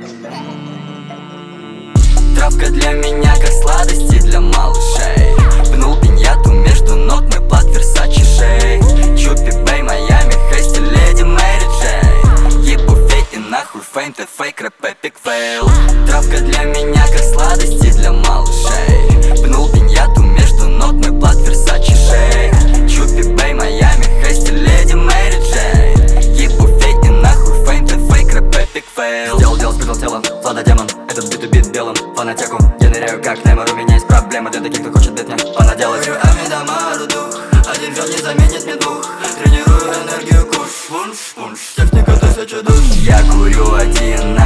Травка для меня как сладости для малышей. Пнул пиньяту между ног, мой плат Версачи шей. Чупи Бэй, Майами, Хейсти, Леди Мэри Джей. Ебу фейт и нахуй фейм, ты фейк, рэп, эпик фейл. Травка для меня как сладости для малышей. Пнул пиньяту между ног, мой плат Версачи шей. Чупи Бэй, Майами, Хейсти, Леди Мэри Джей. Ебу фейт и нахуй фейм, ты фейк, рэп, эпик фейл. Сделал дело, спрятал тело, Влада демон. Этот бит убит белым, фанатеку. Я ныряю как Неймар, у меня есть проблема для таких, кто хочет бит мне понаделать. Говорю, Амидамару дух, один вёл не заменит мне двух. Тренирую энергию куш, вунш, вунш, техника 1000 душ. Я курю один